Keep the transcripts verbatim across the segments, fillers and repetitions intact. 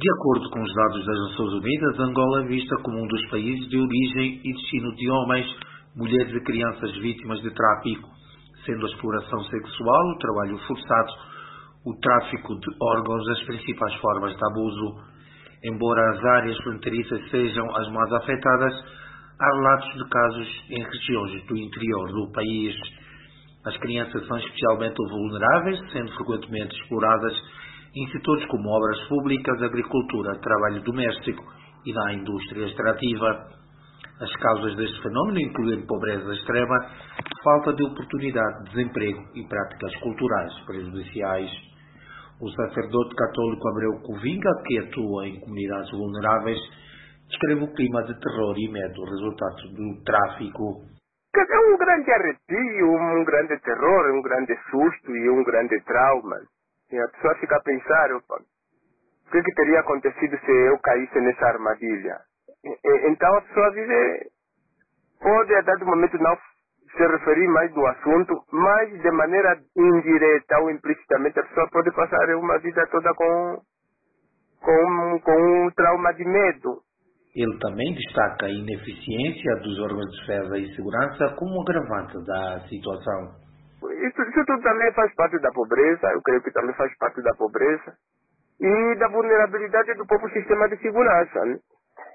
De acordo com os dados das Nações Unidas, Angola é vista como um dos países de origem e destino de homens, mulheres e crianças vítimas de tráfico, sendo a exploração sexual, o trabalho forçado, o tráfico de órgãos as principais formas de abuso. Embora as áreas fronteiriças sejam as mais afetadas, há relatos de casos em regiões do interior do país. As crianças são especialmente vulneráveis, sendo frequentemente exploradas em setores como obras públicas, agricultura, trabalho doméstico e na indústria extrativa. As causas deste fenómeno incluem pobreza extrema, falta de oportunidade, desemprego e práticas culturais prejudiciais. O sacerdote católico Abreu Covinga, que atua em comunidades vulneráveis, descreve o clima de terror e medo resultado do tráfico. É um grande arrepio, um grande terror, um grande susto e um grande trauma. E a pessoa fica a pensar, opa, o que, que teria acontecido se eu caísse nessa armadilha? E, e, então a pessoa vive, pode a dado momento não se referir mais do assunto, mas de maneira indireta ou implicitamente a pessoa pode passar uma vida toda com, com, com um trauma de medo. Ele também destaca a ineficiência dos órgãos de defesa e segurança como agravante da situação. Isso, isso tudo também faz parte da pobreza, eu creio que também faz parte da pobreza e da vulnerabilidade do próprio sistema de segurança, né?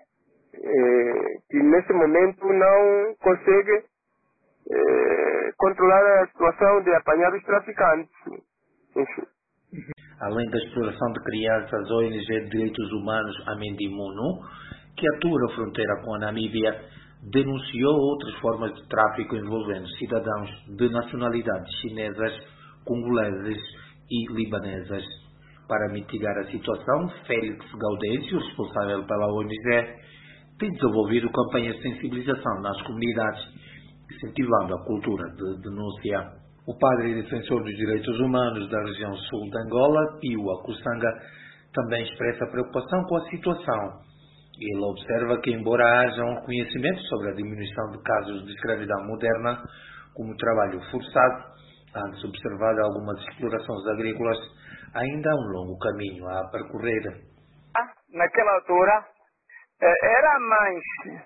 É, que nesse momento não consegue é, controlar a situação de apanhar os traficantes. Enfim. Além da exploração de crianças, a O N G de Direitos Humanos Amendimunu, que atua na fronteira com a Namíbia, denunciou outras formas de tráfico envolvendo cidadãos de nacionalidades chinesas, congoleses e libanesas. Para mitigar a situação, Félix Gaudêncio, responsável pela O N G, tem desenvolvido campanhas de sensibilização nas comunidades, incentivando a cultura de denúncia. O padre e defensor dos direitos humanos da região sul de Angola, Pio Akusanga, também expressa preocupação com a situação. Ele observa que, embora haja um reconhecimento sobre a diminuição de casos de escravidão moderna, como trabalho forçado, antes observado algumas explorações agrícolas, ainda há um longo caminho a percorrer. Naquela altura, era mais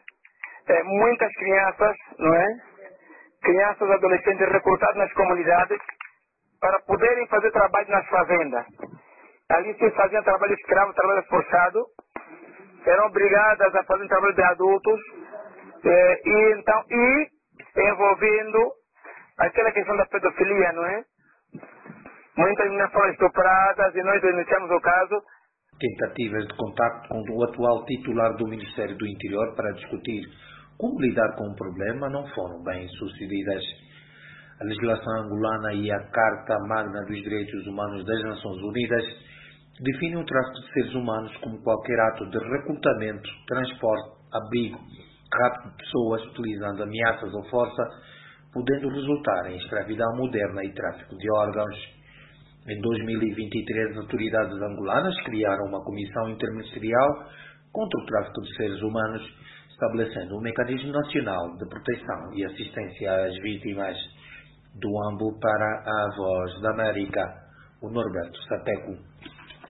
muitas crianças, não é? Crianças, adolescentes recrutadas nas comunidades para poderem fazer trabalho nas fazendas. Ali se fazia trabalho escravo, trabalho forçado. Eram obrigadas a fazer um trabalho de adultos eh, e, então, e envolvendo aquela questão da pedofilia, não é? Muitas meninas foram estupradas e nós denunciamos o caso. Tentativas de contato com o atual titular do Ministério do Interior para discutir como lidar com o problema não foram bem sucedidas. A legislação angolana e a Carta Magna dos Direitos Humanos das Nações Unidas define o tráfico de seres humanos como qualquer ato de recrutamento, transporte, abrigo, rapto de pessoas utilizando ameaças ou força, podendo resultar em escravidão moderna e tráfico de órgãos. Em dois mil e vinte e três, as autoridades angolanas criaram uma comissão interministerial contra o tráfico de seres humanos, estabelecendo um mecanismo nacional de proteção e assistência às vítimas. Do Ambo para a Voz da América, o Norberto Sapeco.